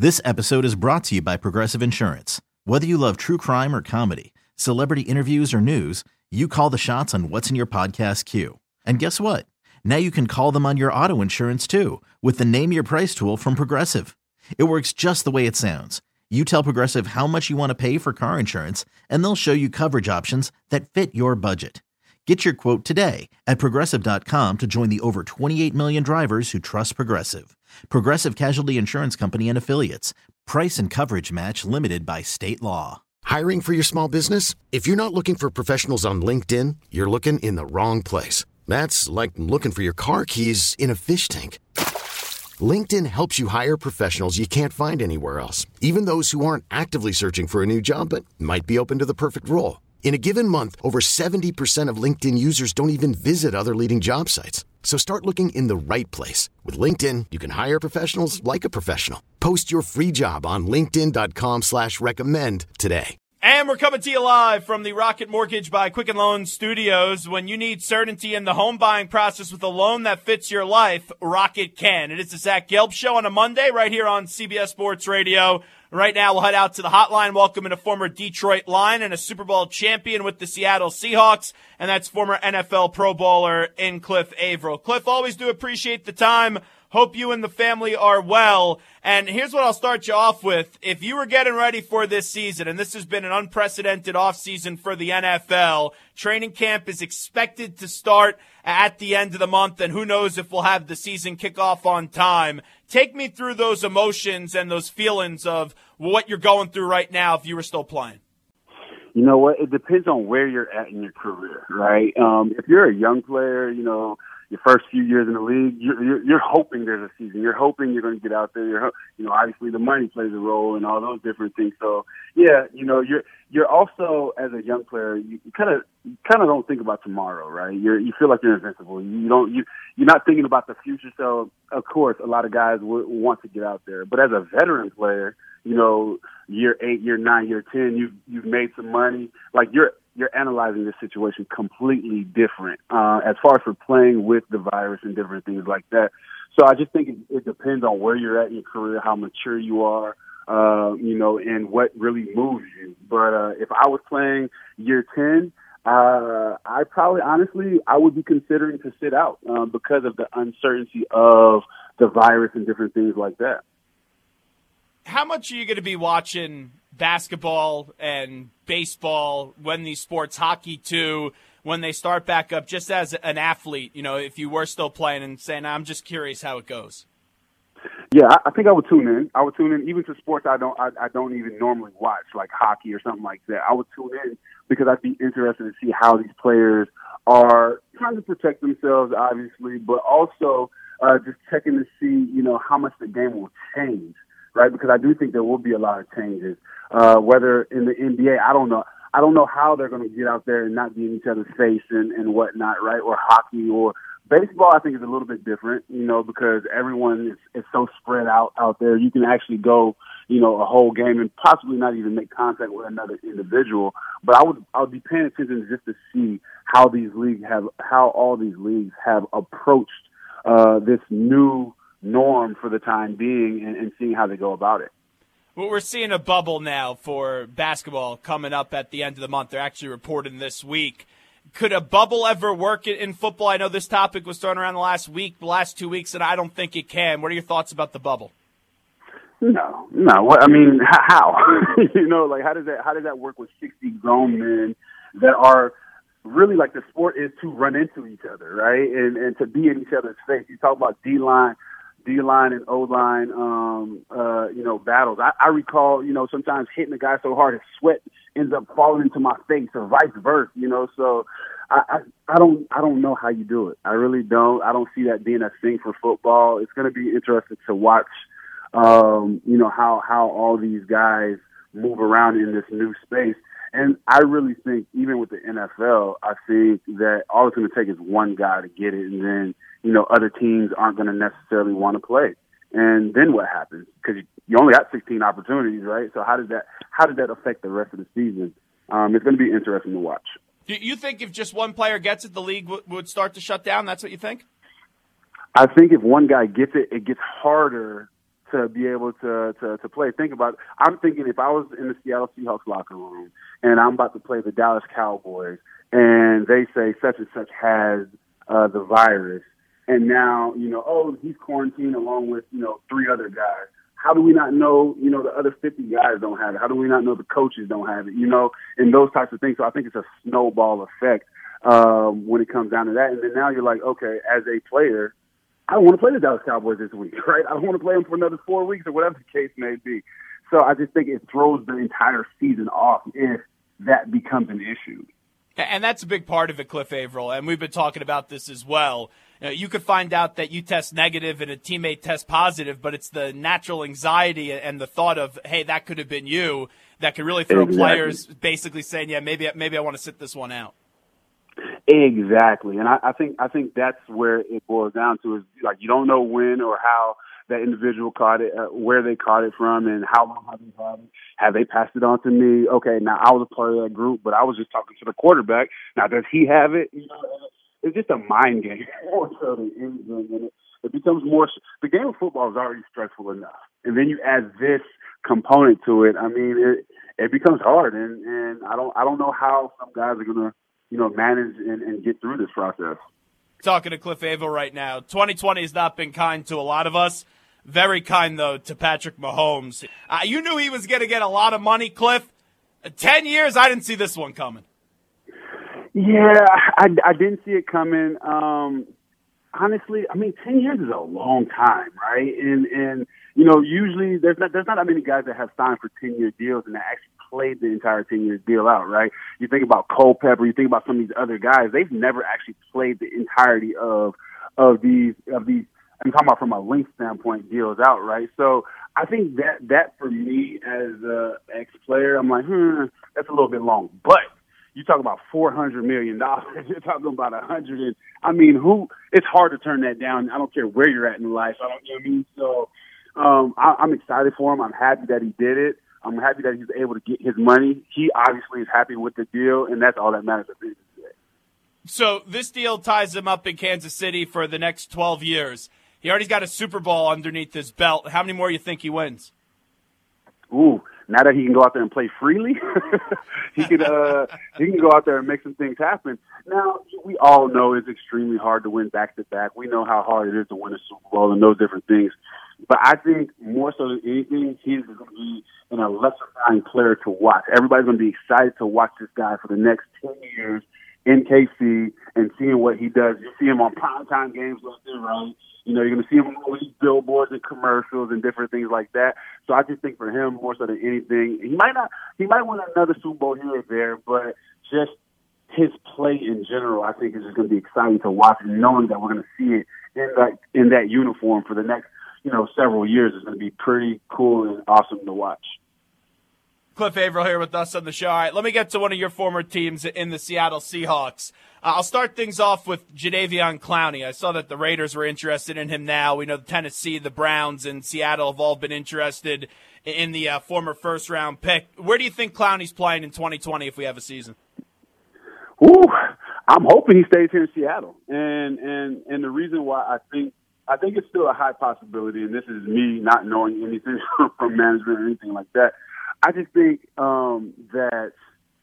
This episode is brought to you by Progressive Insurance. Whether you love true crime or comedy, celebrity interviews or news, you call the shots on what's in your podcast queue. And guess what? Now you can call them on your auto insurance too with the Name Your Price tool from Progressive. It works just the way it sounds. You tell Progressive how much you want to pay for car insurance, and they'll show you coverage options that fit your budget. Get your quote today at Progressive.com to join the over 28 million drivers who trust Progressive. Progressive Casualty Insurance Company and Affiliates. Price and coverage match limited by state law. Hiring for your small business? If you're not looking for professionals on LinkedIn, you're looking in the wrong place. That's like looking for your car keys in a fish tank. LinkedIn helps you hire professionals you can't find anywhere else, even those who aren't actively searching for a new job but might be open to the perfect role. In a given month, over 70% of LinkedIn users don't even visit other leading job sites. So start looking in the right place. With LinkedIn, you can hire professionals like a professional. Post your free job on linkedin.com/recommend today. And we're coming to you live from the Rocket Mortgage by Quicken Loans studios. When you need certainty in the home buying process with a loan that fits your life, Rocket can. It is the Zach Gelb Show on a Monday right here on CBS Sports Radio. Right now, we'll head out to the hotline, welcoming a former Detroit Lion and a Super Bowl champion with the Seattle Seahawks, and that's former NFL Pro Bowler in Cliff Averill. Cliff, always do appreciate the time. Hope you and the family are well. And here's what I'll start you off with. If you were getting ready for this season, and this has been an unprecedented offseason for the NFL, training camp is expected to start at the end of the month, and who knows if we'll have the season kick off on time. Take me through those emotions and those feelings of what you're going through right now if you were still playing. You know what? It depends on where you're at in your career, right? If you're a young player, you know, your first few years in the league, you're hoping there's a season. You're hoping you're going to get out there. Obviously the money plays a role and all those different things. So yeah, you're also, as a young player, you kind of don't think about tomorrow, right? You feel like you're invincible. You're not thinking about the future. So of course, a lot of guys want to get out there. But as a veteran player, year 8, year 9, year 10, you've made some money. Like you're analyzing this situation completely different as far as for playing with the virus and different things like that. So I just think it depends on where you're at in your career, how mature you are, and what really moves you. But if I was playing year 10, I probably, honestly, I would be considering to sit out because of the uncertainty of the virus and different things like that. How much are you going to be watching basketball and baseball when these sports, hockey too, when they start back up, just as an athlete, if you were still playing and saying, I'm just curious how it goes? Yeah, I think I would tune in. I would tune in even to sports I don't even normally watch, like hockey or something like that. I would tune in because I'd be interested to see how these players are trying to protect themselves, obviously, but also just checking to see, how much the game will change. Right, because I do think there will be a lot of changes. Whether in the NBA, I don't know. I don't know how they're going to get out there and not be in each other's face and whatnot, right? Or hockey or baseball, I think is a little bit different, because everyone is so spread out there. You can actually go, a whole game and possibly not even make contact with another individual. But I would be paying attention just to see how all these leagues have approached this new norm for the time being and seeing how they go about it. Well, we're seeing a bubble now for basketball coming up at the end of the month. They're actually reporting this week. Could a bubble ever work in football? I know this topic was thrown around the last 2 weeks, and I don't think it can. What are your thoughts about the bubble? No. I mean, how? How does that work with 60 grown men that are really, like, the sport is to run into each other, right? And to be in each other's face. You talk about D-line and O-line, battles. I recall, sometimes hitting a guy so hard his sweat ends up falling into my face or vice versa, so I don't know how you do it. I really don't. I don't see that being a thing for football. It's going to be interesting to watch, how all these guys move around in this new space. And I really think, even with the NFL, I think that all it's going to take is one guy to get it, and then, other teams aren't going to necessarily want to play. And then what happens? Because you only got 16 opportunities, right? So how does that affect the rest of the season? It's going to be interesting to watch. Do you think if just one player gets it, the league would start to shut down? That's what you think? I think if one guy gets it, it gets harder to be able to play. Think about it. I'm thinking if I was in the Seattle Seahawks locker room and I'm about to play the Dallas Cowboys and they say such and such has the virus, and now, oh, he's quarantined along with, 3 other guys. How do we not know, the other 50 guys don't have it? How do we not know the coaches don't have it, and those types of things. So I think it's a snowball effect when it comes down to that. And then now you're like, okay, as a player, I don't want to play the Dallas Cowboys this week, right? I don't want to play them for another 4 weeks or whatever the case may be. So I just think it throws the entire season off if that becomes an issue. And that's a big part of it, Cliff Averill, and we've been talking about this as well. You could find out that you test negative and a teammate tests positive, but it's the natural anxiety and the thought of, hey, that could have been you, that could really throw players basically saying, yeah, maybe I want to sit this one out. Exactly, and I think that's where it boils down to is like you don't know when or how that individual caught it, where they caught it from, and how long have they had it. Have they passed it on to me? Okay, now I was a part of that group, but I was just talking to the quarterback. Now does he have it? It's just a mind game more so than anything. And it becomes more. The game of football is already stressful enough, and then you add this component to it. I mean, it becomes hard, and I don't know how some guys are gonna manage and get through this process. Talking to Cliff Averill right now. 2020 has not been kind to a lot of us. Very kind, though, to Patrick Mahomes. You knew he was going to get a lot of money, Cliff. 10 years, I didn't see this one coming. Yeah, I didn't see it coming. Honestly, I mean, 10 years is a long time, right? And usually there's not that many guys that have signed for 10-year deals and that actually played the entire 10-year deal out, right? You think about Culpepper, you think about some of these other guys, they've never actually played the entirety of these I'm talking about from a length standpoint deals out, right? So I think that for me as a ex-player, I'm like, that's a little bit long. But you talk about $400 million, you're talking about 100, and I mean, it's hard to turn that down. I don't care where you're at in life. So I'm excited for him. I'm happy that he did it. I'm happy that he's able to get his money. He obviously is happy with the deal, and that's all that matters at the end of the day. So this deal ties him up in Kansas City for the next 12 years. He already's got a Super Bowl underneath his belt. How many more you think he wins? Ooh, now that he can go out there and play freely, he can go out there and make some things happen. Now, we all know it's extremely hard to win back-to-back. We know how hard it is to win a Super Bowl and those different things. But I think more so than anything, he's going to be an electrifying player to watch. Everybody's going to be excited to watch this guy for the next 10 years in KC and seeing what he does. You see him on primetime games left and right. You're going to see him on all these billboards and commercials and different things like that. So I just think for him, more so than anything, he might win another Super Bowl here or there, but just his play in general, I think is just going to be exciting to watch, and knowing that we're going to see it in that uniform for the next, several years is going to be pretty cool and awesome to watch. Cliff Averill here with us on the show. All right, let me get to one of your former teams in the Seattle Seahawks. I'll start things off with Jadeveon Clowney. I saw that the Raiders were interested in him now. We know the Tennessee, the Browns, and Seattle have all been interested in the former first-round pick. Where do you think Clowney's playing in 2020 if we have a season? Ooh, I'm hoping he stays here in Seattle. And the reason why I think it's still a high possibility, and this is me not knowing anything from management or anything like that. I just think that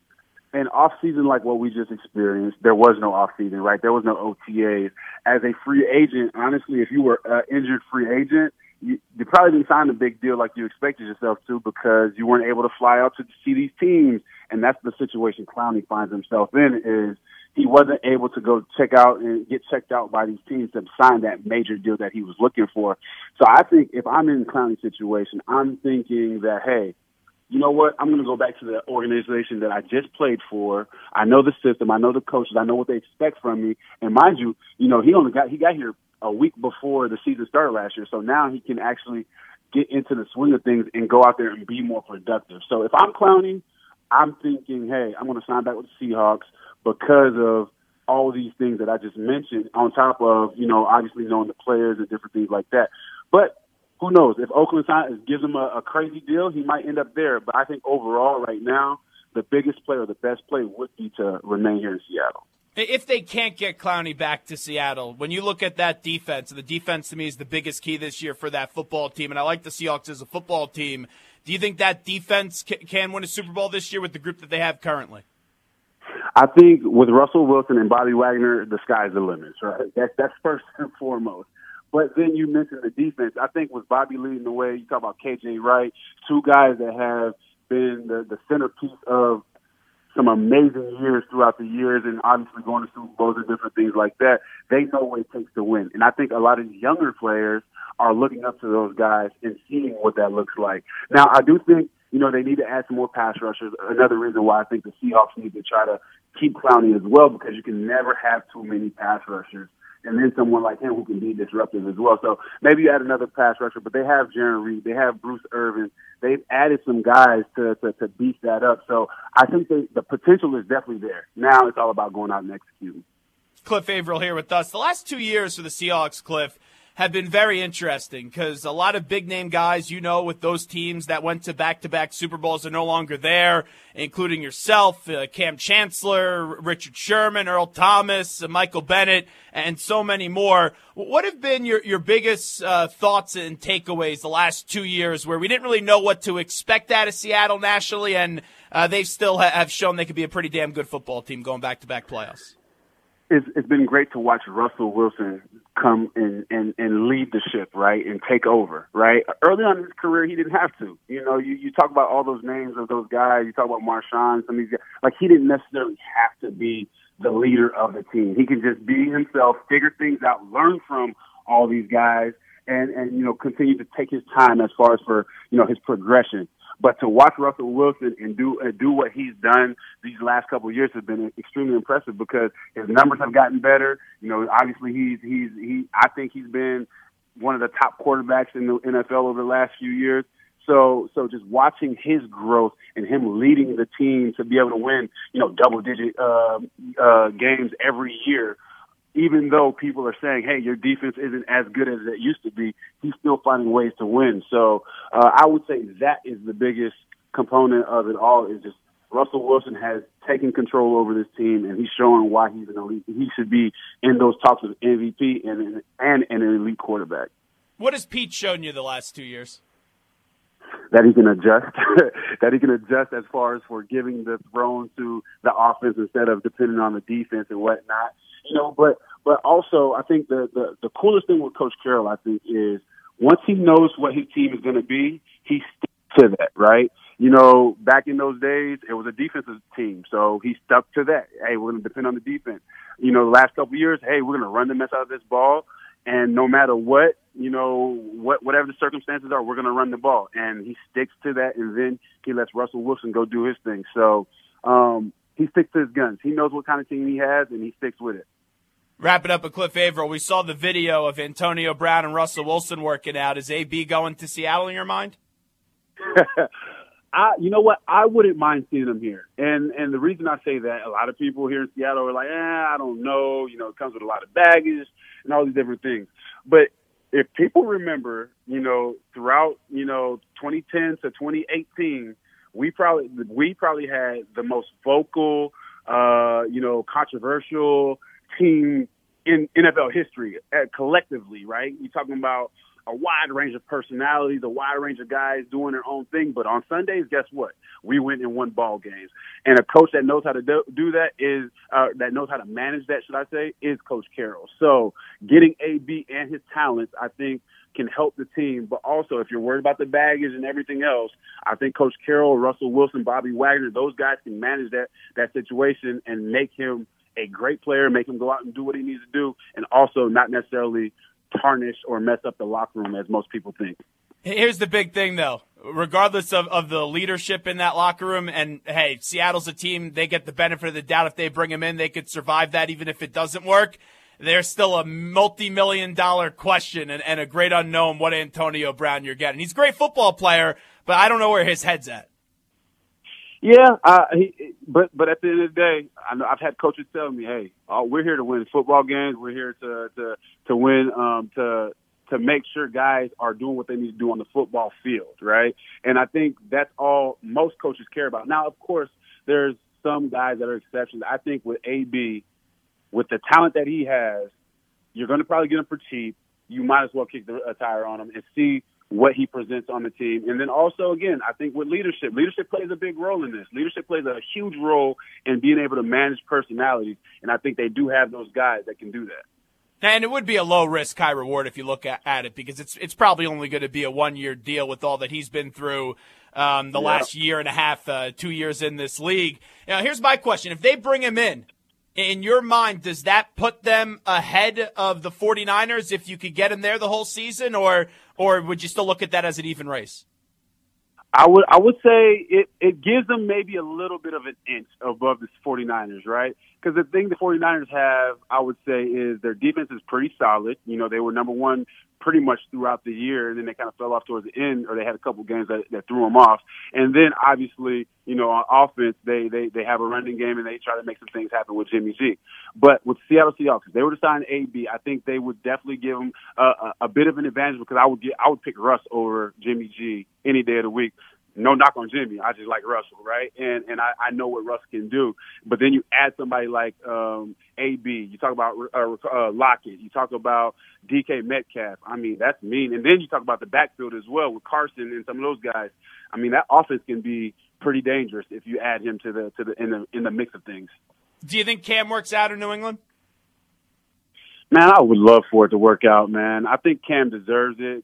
an off-season like what we just experienced, there was no off-season, right? There was no OTAs. As a free agent, honestly, if you were an injured free agent, you probably didn't sign a big deal like you expected yourself to because you weren't able to fly out to see these teams. And that's the situation Clowney finds himself in, is he wasn't able to go check out and get checked out by these teams to sign that major deal that he was looking for. So I think if I'm in Clowney's situation, I'm thinking that, hey, you know what? I'm going to go back to the organization that I just played for. I know the system. I know the coaches. I know what they expect from me. And mind you, he got here a week before the season started last year. So now he can actually get into the swing of things and go out there and be more productive. So if I'm Clowney, I'm thinking, hey, I'm going to sign back with the Seahawks because of all of these things that I just mentioned, on top of, obviously knowing the players and different things like that. But who knows? If Oakland gives him a crazy deal, he might end up there. But I think overall right now, the biggest play or the best play would be to remain here in Seattle. If they can't get Clowney back to Seattle, when you look at that defense, and the defense to me is the biggest key this year for that football team, and I like the Seahawks as a football team, do you think that defense can win a Super Bowl this year with the group that they have currently? I think with Russell Wilson and Bobby Wagner, the sky's the limit, right? That's first and foremost. But then you mentioned the defense. I think with Bobby leading the way, you talk about KJ Wright, two guys that have been the centerpiece of some amazing years throughout the years, and obviously going to Super Bowls and different things like that. They know what it takes to win. And I think a lot of younger players are looking up to those guys and seeing what that looks like. Now, I do think, they need to add some more pass rushers. Another reason why I think the Seahawks need to try to keep Clowney as well, because you can never have too many pass rushers. And then someone like him who can be disruptive as well. So maybe you add another pass rusher, but they have Jaron Reed. They have Bruce Irvin. They've added some guys to beef that up. So I think the potential is definitely there. Now it's all about going out and executing. Cliff Averill here with us. The last 2 years for the Seahawks, Cliff, have been very interesting because a lot of big-name guys, with those teams that went to back-to-back Super Bowls are no longer there, including yourself, Cam Chancellor, Richard Sherman, Earl Thomas, Michael Bennett, and so many more. What have been your biggest thoughts and takeaways the last 2 years where we didn't really know what to expect out of Seattle nationally, and they still have shown they could be a pretty damn good football team going back-to-back playoffs? It's been great to watch Russell Wilson come and lead the ship, right, and take over, right? Early on in his career, he didn't have to. You talk about all those names of those guys. You talk about Marshawn, some of these guys. Like, he didn't necessarily have to be the leader of the team. He can just be himself, figure things out, learn from all these guys, and continue to take his time as far as for, his progression. But to watch Russell Wilson and do what he's done these last couple of years has been extremely impressive because his numbers have gotten better. Obviously I think he's been one of the top quarterbacks in the NFL over the last few years. So just watching his growth and him leading the team to be able to win, double-digit games every year. Even though people are saying, hey, your defense isn't as good as it used to be, he's still finding ways to win. So I would say that is the biggest component of it all, is just Russell Wilson has taken control over this team, and he's showing why he's an elite. He should be in those talks with MVP and an elite quarterback. What has Pete shown you the last 2 years? That he can adjust, as far as for giving the throne to the offense instead of depending on the defense and whatnot. But also I think the coolest thing with Coach Carroll, I think, is once he knows what his team is going to be, he sticks to that, right? Back in those days, it was a defensive team, so he stuck to that. Hey, we're going to depend on the defense. The last couple of years, hey, we're going to run the mess out of this ball, and no matter what, whatever the circumstances are, we're going to run the ball. And he sticks to that, and then he lets Russell Wilson go do his thing. So he sticks to his guns. He knows what kind of team he has, and he sticks with it. Wrap it up with Cliff Averill. We saw the video of Antonio Brown and Russell Wilson working out. Is AB going to Seattle in your mind? You know what? I wouldn't mind seeing him here. And the reason I say that, a lot of people here in Seattle are like, I don't know. It comes with a lot of baggage and all these different things. But if people remember, throughout, 2010 to 2018, we probably had the most vocal, controversial team in NFL history collectively, right? You're talking about a wide range of personalities, a wide range of guys doing their own thing. But on Sundays, guess what? We went and won ball games. And a coach that knows how to do that that knows how to manage that, should I say, is Coach Carroll. So getting AB and his talents, I think, can help the team. But also, if you're worried about the baggage and everything else, I think Coach Carroll, Russell Wilson, Bobby Wagner, those guys can manage that situation and make him a great player, make him go out and do what he needs to do, and also not necessarily tarnish or mess up the locker room as most people think. Here's the big thing, though. Regardless of the leadership in that locker room, and, hey, Seattle's a team, they get the benefit of the doubt. If they bring him in, they could survive that even if it doesn't work. There's still a multi-million-dollar question and a great unknown what Antonio Brown you're getting. He's a great football player, but I don't know where his head's at. Yeah, but at the end of the day, I've had coaches tell me, "Hey, we're here to win football games. We're here to win, to make sure guys are doing what they need to do on the football field, right?" And I think that's all most coaches care about. Now, of course, there's some guys that are exceptions. I think with AB, with the talent that he has, you're going to probably get him for cheap. You might as well kick a tire on him and see what he presents on the team. And then also, again, I think with leadership plays a big role in this. Leadership plays a huge role in being able to manage personalities, and I think they do have those guys that can do that. And it would be a low risk, high reward if you look at it, because it's probably only going to be a 1-year deal with all that he's been through the last year and a half, 2 years in this league. Now, here's my question. If they bring him in your mind, does that put them ahead of the 49ers if you could get him there the whole season, or would you still look at that as an even race? I would say it gives them maybe a little bit of an inch above the 49ers, right? Because the thing the 49ers have, I would say, is their defense is pretty solid. You know, they were number one pretty much throughout the year, and then they kind of fell off towards the end, or they had a couple games that threw them off. And then, obviously, you know, on offense, they have a running game, and they try to make some things happen with Jimmy G. But with Seattle Seahawks, if they were to sign AB, I think they would definitely give them a bit of an advantage, because I would pick Russ over Jimmy G any day of the week. No knock on Jimmy. I just like Russell, right? And I know what Russ can do. But then you add somebody like AB. You talk about Lockett. You talk about DK Metcalf. I mean, that's mean. And then you talk about the backfield as well with Carson and some of those guys. I mean, that offense can be pretty dangerous if you add him in the mix of things. Do you think Cam works out in New England? Man, I would love for it to work out, man. I think Cam deserves it.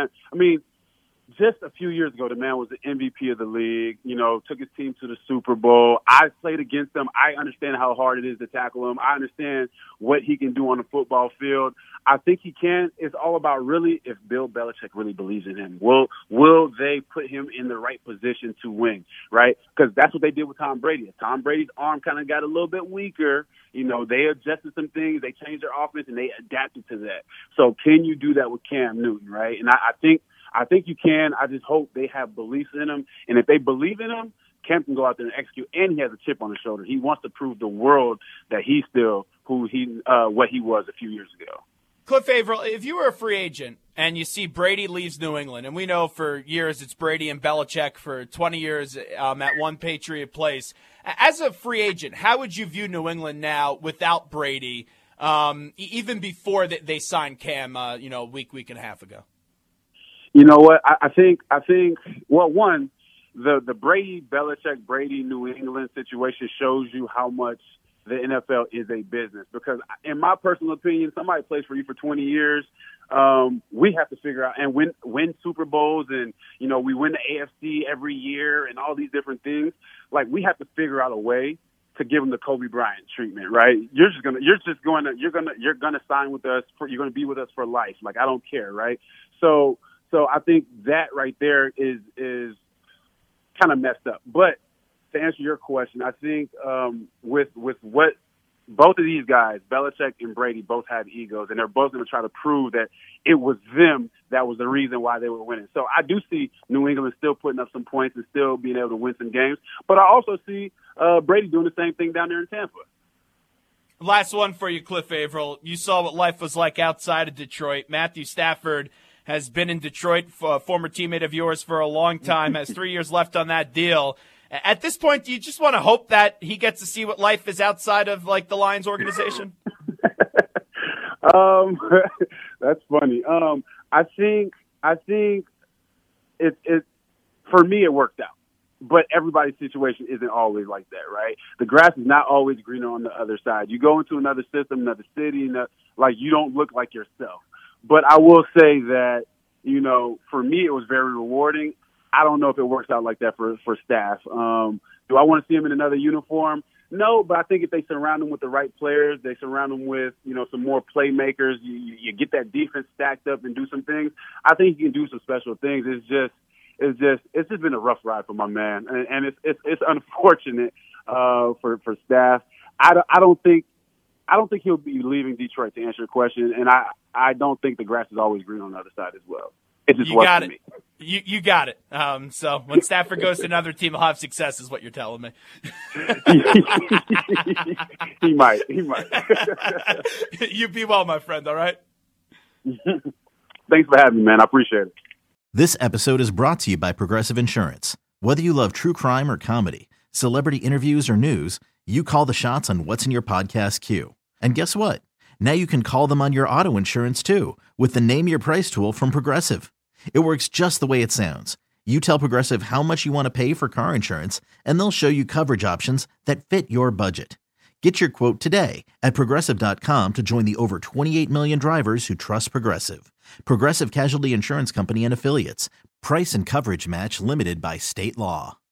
Just a few years ago, the man was the MVP of the league, you know, took his team to the Super Bowl. I played against him. I understand how hard it is to tackle him. I understand what he can do on the football field. I think he can. It's all about really if Bill Belichick really believes in him. Will they put him in the right position to win, right? Because that's what they did with Tom Brady. Tom Brady's arm kind of got a little bit weaker. You know, they adjusted some things. They changed their offense, and they adapted to that. So can you do that with Cam Newton, right? And I think you can. I just hope they have beliefs in him. And if they believe in him, Cam can go out there and execute, and he has a chip on his shoulder. He wants to prove the world that he's still what he was a few years ago. Cliff Averill, if you were a free agent and you see Brady leaves New England, and we know for years it's Brady and Belichick for 20 years at one Patriot place. As a free agent, how would you view New England now without Brady, even before they signed Cam, a week and a half ago? You know what? I think. Well, one, the Brady, Belichick, Brady, New England situation shows you how much the NFL is a business. Because in my personal opinion, somebody plays for you for 20 years. We have to figure out and win Super Bowls, and you know we win the AFC every year, and all these different things. Like we have to figure out a way to give them the Kobe Bryant treatment, right? You're gonna sign with us. You're gonna be with us for life. Like I don't care, right? So I think that right there is kind of messed up. But to answer your question, I think with what both of these guys, Belichick and Brady, both have egos, and they're both going to try to prove that it was them that was the reason why they were winning. So I do see New England still putting up some points and still being able to win some games. But I also see Brady doing the same thing down there in Tampa. Last one for you, Cliff Averill. You saw what life was like outside of Detroit. Matthew Stafford has been in Detroit, a former teammate of yours for a long time, has 3 years left on that deal. At this point, do you just want to hope that he gets to see what life is outside of, like, the Lions organization? That's funny. I think it for me it worked out. But everybody's situation isn't always like that, right? The grass is not always greener on the other side. You go into another system, another city, you don't look like yourself. But I will say that, you know, for me, it was very rewarding. I don't know if it works out like that for Staff. Do I want to see him in another uniform? No, but I think if they surround him with the right players, they surround him with, you know, some more playmakers, you get that defense stacked up and do some things. I think he can do some special things. It's just been a rough ride for my man, and it's unfortunate for Staff. I don't think he'll be leaving Detroit, to answer your question, and I don't think the grass is always green on the other side as well. It just works for me. You got it. So when Stafford goes to another team, he'll have success, is what you're telling me. He might. You be well, my friend. All right. Thanks for having me, man. I appreciate it. This episode is brought to you by Progressive Insurance. Whether you love true crime or comedy, celebrity interviews or news, you call the shots on what's in your podcast queue. And guess what? Now you can call them on your auto insurance too with the Name Your Price tool from Progressive. It works just the way it sounds. You tell Progressive how much you want to pay for car insurance, and they'll show you coverage options that fit your budget. Get your quote today at Progressive.com to join the over 28 million drivers who trust Progressive. Progressive Casualty Insurance Company and Affiliates. Price and coverage match limited by state law.